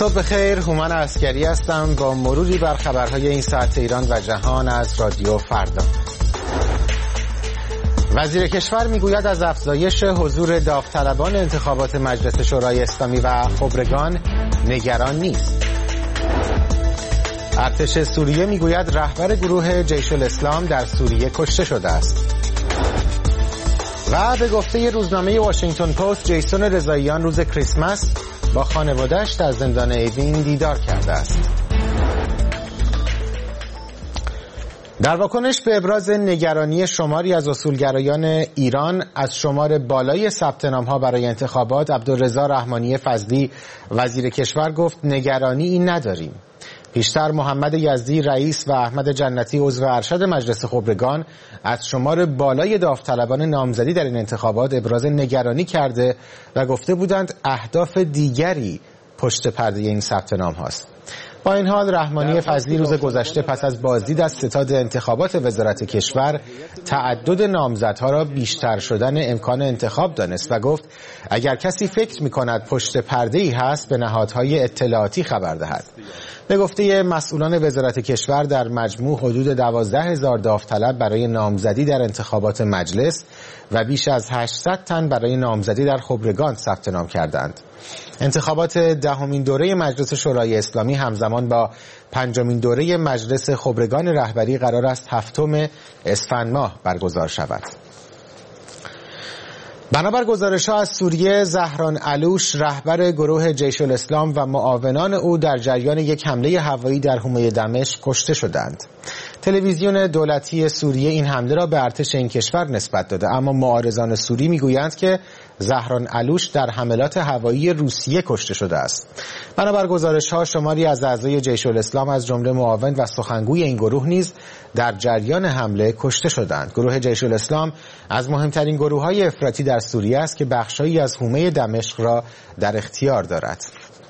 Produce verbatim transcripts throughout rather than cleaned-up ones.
صبح بخیر، هومن عسکری هستم با مروری بر خبرهای این ساعت ایران و جهان از رادیو فردا. وزیر کشور میگوید از افزایش حضور داوطلبان انتخابات مجلس شورای اسلامی و خبرگان نگران نیست. ارتش سوریه میگوید رهبر گروه جیش الاسلام در سوریه کشته شده است. و به گفته روزنامه واشنگتن پست، جیسون رضاییان روز کریسمس با خانواده‌اش در زندان اوین دیدار کرده است. در واکنش به ابراز نگرانی شماری از اصولگرایان ایران از شمار بالای ثبت نام‌ها برای انتخابات، عبدالرضا رحمانی فضلی وزیر کشور گفت نگرانی این نداریم. پیشتر محمد یزدی رئیس و احمد جنتی عضو ارشد مجلس خبرگان از شمار بالای داوطلبان نامزدی در این انتخابات ابراز نگرانی کرده و گفته بودند اهداف دیگری پشت پرده این ثبت نام هاست. با این حال رحمانی فضلی روز گذشته پس از بازدید از ستاد انتخابات وزارت کشور تعدد نامزدها را بیشتر شدن امکان انتخاب دانست و گفت اگر کسی فکر می‌کند پشت پرده‌ای هست به نهادهای اطلاعاتی خبر دهد. به گفته مسئولان وزارت کشور در مجموع حدود دوازده هزار داوطلب برای نامزدی در انتخابات مجلس و بیش از هشتصد تن برای نامزدی در خبرگان ثبت نام کردند. انتخابات دهمین دوره مجلس شورای اسلامی همزمان با پنجمین دوره مجلس خبرگان رهبری قرار است هفتم اسفند ماه برگزار شود. بنابر گزارش‌ها از سوریه، زهران علوش رهبر گروه جیش الاسلام و معاونان او در جریان یک حمله هوایی در حومه دمشق کشته شدند. تلویزیون دولتی سوریه این حمله را به ارتش این کشور نسبت داده، اما معارضان سوری میگویند که زهران علوش در حملات هوایی روسیه کشته شده است. بنابر گزارش‌ها شماری از اعضای جیش الاسلام از جمله معاون و سخنگوی این گروه نیز در جریان حمله کشته شدند. گروه جیش الاسلام از مهمترین گروه‌های افراطی در سوریه است که بخشایی از حومه دمشق را در اختیار دارد.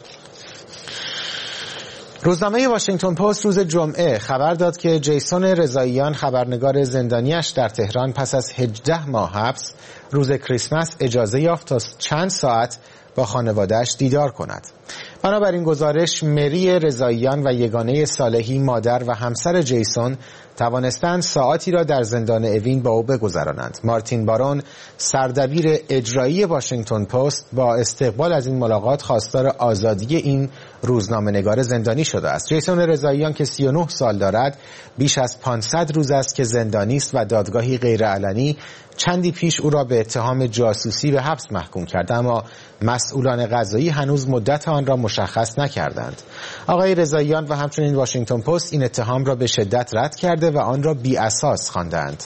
روزنامه واشنگتن پست روز جمعه خبر داد که جیسون رضاییان خبرنگار زندانیش در تهران پس از هجده ماه حبس روز کریسمس اجازه یافت تا چند ساعت با خانواده‌اش دیدار کند. بنابراین گزارش، مری رضاییان و یگانه صالحی مادر و همسر جیسون توانستند ساعتی را در زندان اوین با او بگذرانند. مارتین بارون سردبیر اجرایی واشنگتن پست با استقبال از این ملاقات خواستار آزادی این روزنامه‌نگار زندانی شده است. جیسون رضاییان که سی و نه سال دارد بیش از پانصد روز است که زندانی است و دادگاهی غیرعلنی چندی پیش او را به اتهام جاسوسی به حبس محکوم کرد، اما مسئولان قضایی هنوز مدت آن را مشخص نکردند. آقای رضاییان و همچنین واشنگتن پست این اتهام را به شدت رد کرده و آن را بی اساس خواندند.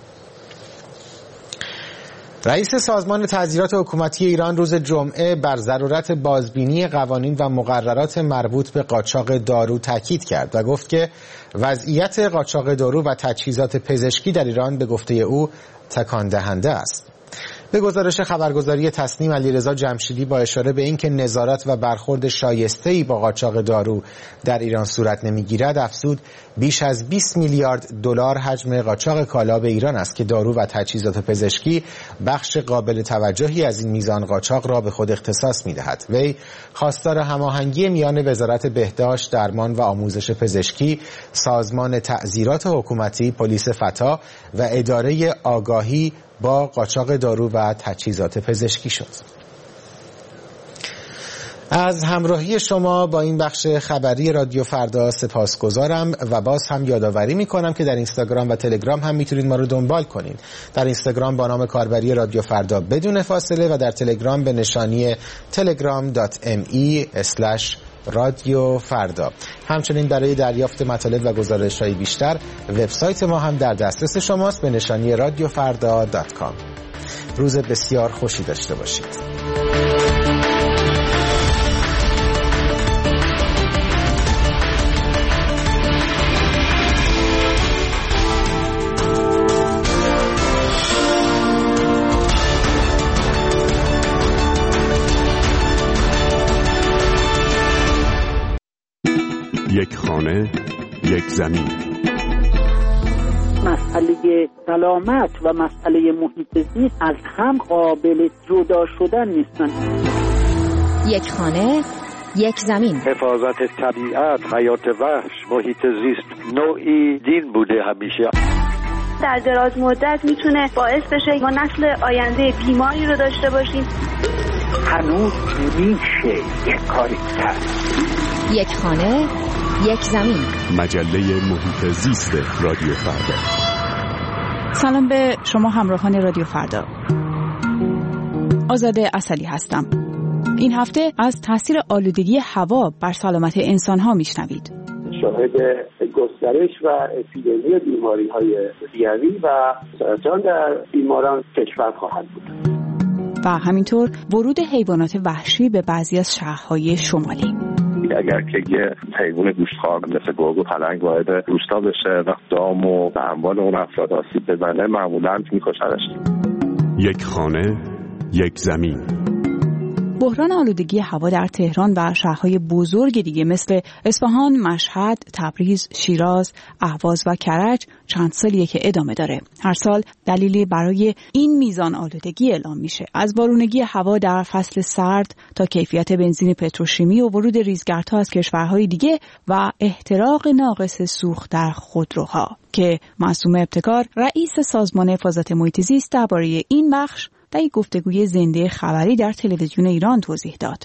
رئیس سازمان تعزیرات حکومتی ایران روز جمعه بر ضرورت بازبینی قوانین و مقررات مربوط به قاچاق دارو تاکید کرد و گفت که وضعیت قاچاق دارو و تجهیزات پزشکی در ایران به گفته او تکان دهنده است. به گزارش خبرگزاری تصنیم، علیرضا جمشیدی با اشاره به اینکه نظارت و برخورد شایسته‌ای با قاچاق دارو در ایران صورت نمی‌گیرد افزود بیش از بیست میلیارد دلار حجم قاچاق کالا به ایران است که دارو و تجهیزات پزشکی بخش قابل توجهی از این میزان قاچاق را به خود اختصاص می‌دهد. وی خواستار هماهنگی میان وزارت بهداشت، درمان و آموزش پزشکی، سازمان تعزیرات حکومتی، پلیس فتا و اداره آگاهی با قاچاق دارو و تجهیزات پزشکی شد. از همراهی شما با این بخش خبری رادیو فردا سپاسگزارم و باز هم یادآوری میکنم که در اینستاگرام و تلگرام هم میتونید ما رو دنبال کنین. در اینستاگرام با نام کاربری رادیو فردا بدون فاصله و در تلگرام به نشانی تلگرام دات ام ای اسلش رادیو فردا. همچنین برای دریافت مطالب و گزارش‌های بیشتر وبسایت ما هم در دسترس شماست به نشانی رادیو فردا دات کام. روز بسیار خوشی داشته باشید. یک خانه، یک زمین. مسئله سلامت و مسئله محیط زیست از هم قابل جدا شدن نیستن. یک خانه، یک زمین. حفاظت طبیعت، حیات وحش، محیط زیست نوعی دین بوده همیشه. در دراز مدت میتونه باعث بشه ما نسل آینده بیماری رو داشته باشیم. هنوز میشه یک کاری کرد. یک خانه، یک زمین. مجله محیط زیست رادیو فردا. سلام به شما همراهان رادیو فردا. آزاده اصلی هستم. این هفته از تاثیر آلودگی هوا بر سلامت انسان‌ها میشنوید. شاهد گسترش و اپیدمی بیماری‌های ریوی و سرطان در بیماران کشور خواهد بود. و همینطور ورود حیوانات وحشی به بعضی از شهرهای شمالی. اگر که یه حیوان گوشتخوار مثل گرگ و پلنگ وارد روستا بشه و دام و اموال اون افراد آسیب بزنه، معمولاً می‌کشنش. یک خانه، یک زمین. بحران آلودگی هوا در تهران و شهرهای بزرگ دیگه مثل اصفهان، مشهد، تبریز، شیراز، اهواز و کرج چند سالیه که ادامه داره. هر سال دلیلی برای این میزان آلودگی اعلام میشه. از بارونگی هوا در فصل سرد تا کیفیت بنزین پتروشیمی و ورود ریزگردها از کشورهای دیگه و احتراق ناقص سوخت در خودروها که معصوم ابتکار رئیس سازمان حفاظت محیط زیست درباره این بخش در یک گفتگوی زنده خبری در تلویزیون ایران توضیح داد.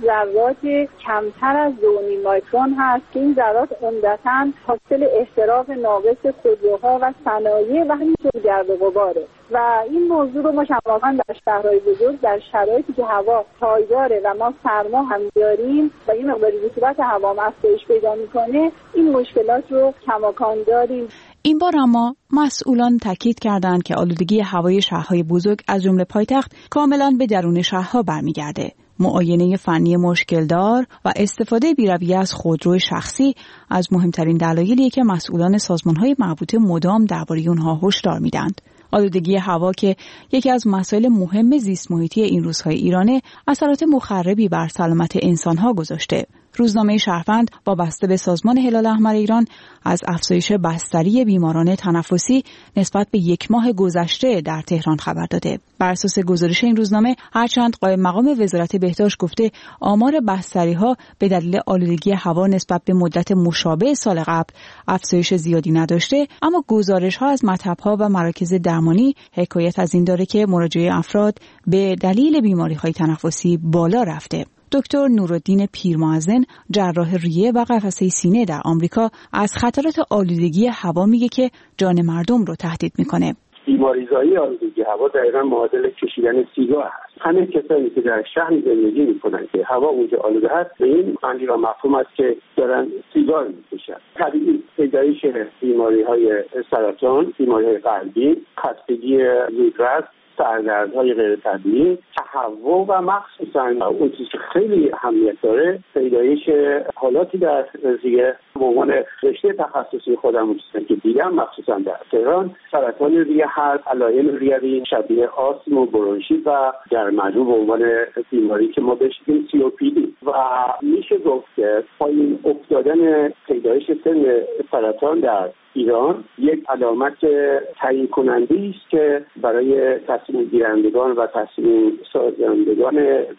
ذرات کمتر از دو و نیم مایکرون هست که این ذرات عمدتاً حاصل احتراق ناقص خودروها و صنایع و همینطور گرد و غباره و این موضوع رو ما شفافاً در شهرهای بزرگ در شرایطی که هوا پایداره و ما سرما هم داریم و این مقداری رطوبت هوا هم افزایش پیدا میکنه، این مشکلات رو کماکان داریم. این بار اما مسئولان تاکید کردند که آلودگی هوای شهرهای بزرگ از جمله پایتخت کاملاً به درون شهرها برمیگرده. معاینه فنی مشکلدار و استفاده بی‌رویه از خودرو شخصی از مهمترین دلایلیه که مسئولان سازمان‌های مربوطه مدام درباره اونها هشدار میدند. آلودگی هوا که یکی از مسائل مهم زیست محیطی این روزهای ایرانه، اثرات مخربی بر سلامت انسان‌ها گذاشته. روزنامه شهروند وابسته به سازمان هلال احمر ایران از افزایش بستری بیماران تنفسی نسبت به یک ماه گذشته در تهران خبر داده. بر اساس گزارش این روزنامه، هرچند قائم مقام وزارت بهداشت گفته آمار بستری‌ها به دلیل آلودگی هوا نسبت به مدت مشابه سال قبل افزایش زیادی نداشته، اما گزارش‌ها از مطب‌ها و مراکز درمانی حکایت از این داره که مراجعه افراد به دلیل بیماری‌های تنفسی بالا رفته. دکتر نورالدین پیرمحسن، جراح ریه و قفسه سینه در آمریکا، از خطرات آلودگی هوا میگه که جان مردم رو تهدید میکنه. بیماریزایی آلودگی هوا دقیقاً معادل کشیدن سیگار هست. همه کسانی که در شهر زندگی میکنن که هوا اونجا آلوده هست، به این معنی و مفهوم است که دارن سیگار میکشن. طبیعی پیدایش بیماری‌های سرطان، بیماری‌های قلبی، خستگی زودرس، سردردهای غیر طبیعی، تهوع و مخصوصا اون چیزی که خیلی اهمیت داره، پیدایش حالاتی در ریه. به عنوان رشته تخصصی خودم که دیدم مخصوصا در تهران، سرطان ریه هست، علائم ریوی شبیه آسم و برونشیت و در مجموع به عنوان بیماری که ما بهش میگیم سی او پی دی و میشه گفت که پایین افتادن پیدایش سن سرطان در ایران یک علامت تعیین کننده است که برای تصمیم گیرندگان و تصمیم سازندگان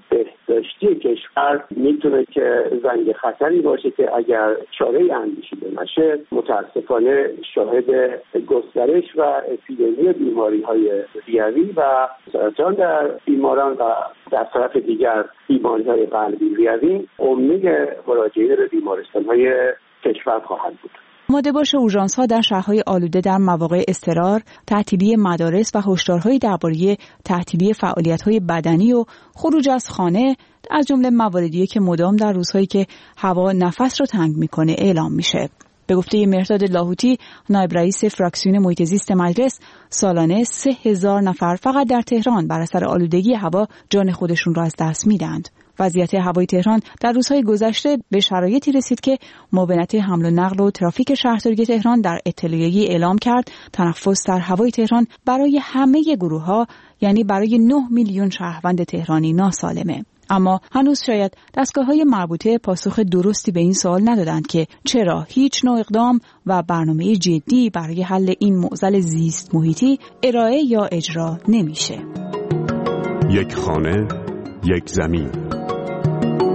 بهداشتی کشور میتونه که زنگ خطری باشه که اگر چاره اندیشیده نشه متاسفانه شاهد گسترش و اپیدمی بیماری‌های ریوی و سرطان در بیماران و در طرف دیگر بیماری‌های قلبی ریوی عمده مراجعه به بیمارستان‌های کشور خواهد بود. آماده باش اورژانس‌ها در شهرهای آلوده در مواقع اضطرار، تعطیلی مدارس و هشدارهای درباره تعطیلی فعالیت‌های بدنی و خروج از خانه از جمله مواردیه که مدام در روزهایی که هوا نفس رو تنگ می‌کنه اعلام میشه. به گفته مهرداد لاهوتی، نایب رئیس فراکسیون محیط زیست مجلس، سالانه سه هزار نفر فقط در تهران بر اثر آلودگی هوا جان خودشون را از دست میدند. وضعیت هوای تهران در روزهای گذشته به شرایطی رسید که معاونت حمل و نقل و ترافیک شهرداری تهران در اطلاعیه‌ای اعلام کرد تنفس در هوای تهران برای همه گروه‌ها، یعنی برای نه میلیون شهروند تهرانی ناسالمه. اما هنوز شاید دستگاه‌های مربوطه پاسخ درستی به این سوال ندادند که چرا هیچ نوع اقدام و برنامه جدی برای حل این معضل زیست محیطی ارائه یا اجرا نمیشه. یک خانه، یک زمین. شاید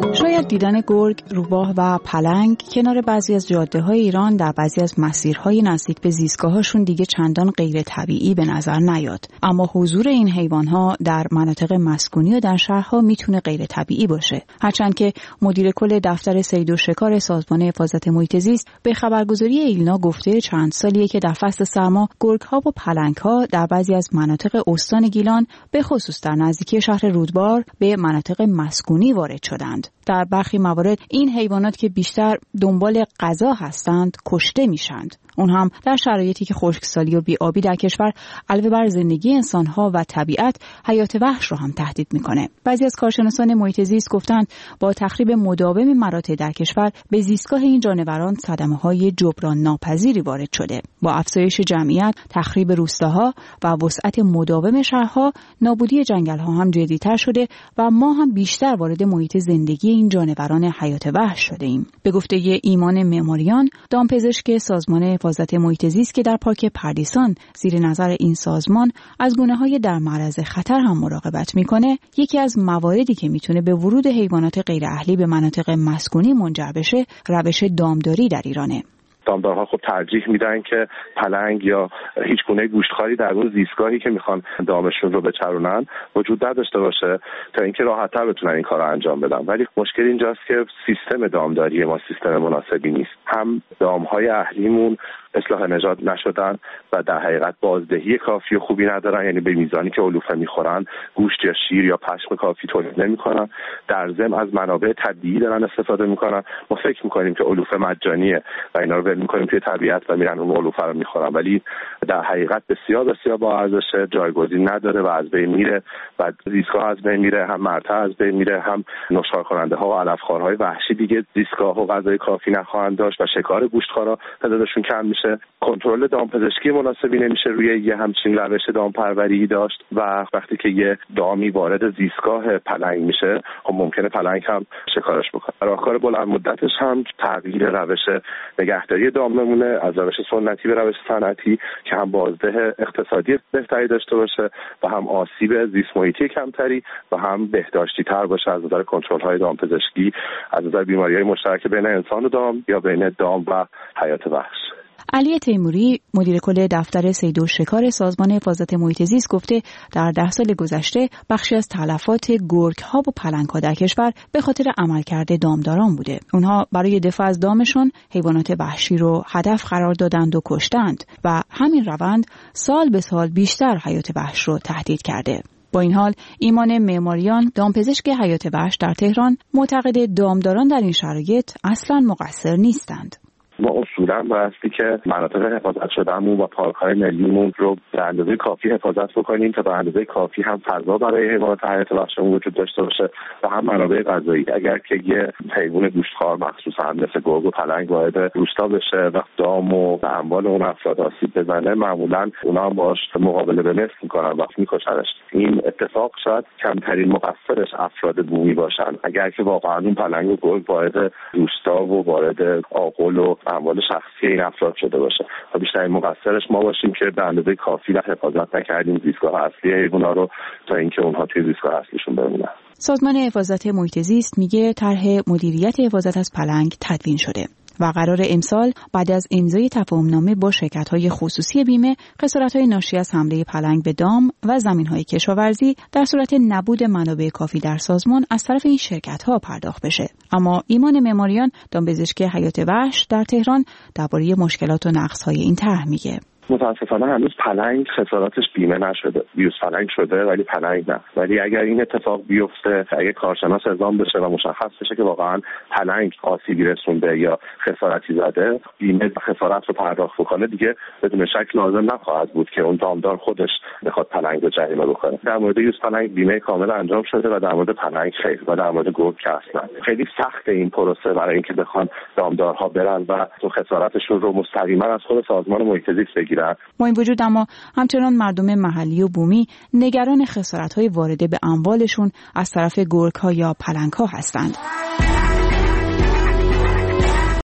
دیدن گرگ، روباه و پلنگ کنار بعضی از جاده‌های ایران در بعضی از مسیرهای نزدیک به زیستگاهشون دیگه چندان غیر طبیعی به نظر نیاد. اما حضور این حیوانات در مناطق مسکونی و در شهرها میتونه غیر طبیعی باشه. هرچند که مدیر کل دفتر صید و شکار سازمان حفاظت محیط زیست به خبرگزاری ایلنا گفته چند سالیه که در فصل سرما گرگ‌ها و پلنگ‌ها در بعضی از مناطق استان گیلان به خصوص در نزدیکی شهر رودبار به مناطق مسکونی وارد شدند. در برخی موارد این حیوانات که بیشتر دنبال غذا هستند کشته میشند. اون هم در شرایطی که خشکسالی و بی‌آبی در کشور علاوه بر زندگی انسان‌ها و طبیعت حیات وحش رو هم تهدید میکنه. بعضی از کارشناسان محیط زیست گفتند با تخریب مداوم مراتع در کشور به زیستگاه این جانوران صدمه‌های جبران ناپذیری وارد شده. با افزایش جمعیت، تخریب روستاها و وسعت مداوم شهرها، نابودی جنگل‌ها هم جدی‌تر شده و ما هم بیشتر وارد محیط زندگی این جانوران حیات وحش شده ایم. به گفته ایمان معماریان، دامپزشک سازمان حفاظت محیط زیست که در پارک پردیسان زیر نظر این سازمان از گونه‌های در معرض خطر هم مراقبت میکنه، یکی از مواردی که میتونه به ورود حیوانات غیر اهلی به مناطق مسکونی منجر بشه، روش دامداری در ایرانه. دامدارها خب ترجیح میدن که پلنگ یا هیچ گونه گوشتخواری در اون زیستگاهی که میخوان دامشون رو بچرونن وجود نداشته باشه تا اینکه راحت‌تر بتونن این کار رو انجام بدن. ولی مشکل اینجاست که سیستم دامداری ما سیستم مناسبی نیست. هم دامهای اهلیمون اصلاح نژاد نشدن و در حقیقت بازدهی کافی و خوبی ندارن، یعنی به میزانی که علوفه میخورن گوشت یا شیر یا پشم کافی تولید نمیکنن. در ضمن از منابع طبیعی دارن استفاده میکنن. ما فکر میکنیم که علوفه مجانیه و اینا رو ول میکنیم توی طبیعت و میرن اون علوفه رو میخورن، ولی در حقیقت بسیار بسیار با ارزشه، جایگزین نداره و از بین میره و زیستگاه از بین میره، هم مرتع از بین میره، هم نشخوار کننده ها و علفخوارهای وحشی دیگه زیستگاه و غذای کافی نخواهند داشت و شکار گوشتخوارا تعدادشون کم میشه. کنترل دامپزشکی مناسبی نمیشه روی یه همچین روش دامپروری داشت و وقتی که یه دامی وارد زیستگاه پلنگ میشه خب ممکنه پلنگ هم شکارش بکنه. راهکار بلند مدتش هم تغییر روش نگهداری دام بمونه از روش سنتی به روش صنعتی که هم بازده اقتصادی بهتری داشته باشه و هم آسیب زیست محیطی کمتری و هم بهداشتی تر باشه از نظر کنترل های دامپزشکی، از نظر بیماری های مشترک بین انسان و دام یا بین دام و حیات وحش. علی تیموری مدیر کل دفتر صید و شکار سازمان حفاظت محیط زیست گفته در ده سال گذشته بخشی از تلفات گرگ‌ها و پلنگ‌ها در کشور به خاطر عملکرد دامداران بوده. اونها برای دفاع از دامشون حیوانات وحشی رو هدف قرار دادند و کشتند و همین روند سال به سال بیشتر حیات وحش رو تهدید کرده. با این حال ایمان معماریان دامپزشک حیات وحش در تهران معتقد دامداران در این شرایط اصلاً مقصر نیستند. ما اصولا بایستی که مناطق حفاظت شدهمون و پارک‌های ملیمون رو به اندازه کافی حفاظت بکنیم تا به اندازه کافی هم فضا برای حیوانات حیات وحشمون وجود داشته باشه و هم منابع غذایی. اگر که یه حیوان گوشتخوار مخصوصا مثل گرگ و پلنگ وارد روستا بشه و دام و اموال اون افراد آسیب بزنه، معمولا اونا هم باهاش مقابله به مثل میکنن و میکشنش. این اتفاق شاید کمترین مقصرش افراد بومی باشن. اگر که واقعا اون پلنگ و گرگ وارد روستا و وارد آغل و اموال شخصی این افراد شده باشه و بیشترین مقصرش ما باشیم که به اندازه کافی حفاظت نکردیم زیستگاه اصلی حیونا رو تا اینکه اونها توی زیستگاه اصلیشون بمونن. سازمان حفاظت محیط زیست میگه طرح مدیریت حفاظت از پلنگ تدوین شده و قرار امسال بعد از امضای تفاهمنامه با شرکت‌های خصوصی بیمه خسارت‌های ناشی از حمله پلنگ به دام و زمین‌های کشاورزی در صورت نبود منابع کافی در سازمان از طرف این شرکت‌ها پرداخت بشه. اما ایمان معماریان دامپزشک حیات وحش در تهران درباره مشکلات و نقص‌های این طرح میگه. متاسفانه هنوز پلنگ خساراتش بیمه نشده. ویروس پلنگ شده ولی پلنگ نه. ولی اگر این اتفاق بیفته، اگه کارشناس اعلام بشه و مشخص بشه که واقعا پلنگ آسیبی رسونده یا خسارتی زده، بیمه خسارت رو پرداخت بکنه، دیگه بدون شک لازم نخواهد بود که اون دامدار خودش بخواد پلنگ رو جریمه بکنه. در مورد ویروس پلنگ بیمه کامل انجام شده و در مورد پلنگ خیر و در مورد گرگ که اصلا. خیلی سخت این پروسه برای اینکه بخوان دامدارها برن و تو خسارتشون رو مستقیما از خود سازمان محیط زیست بگیرن. با این وجود اما همچنان مردم محلی و بومی نگران خسارت‌های وارده به اموالشون از طرف گرگ‌ها یا پلنگ‌ها هستند.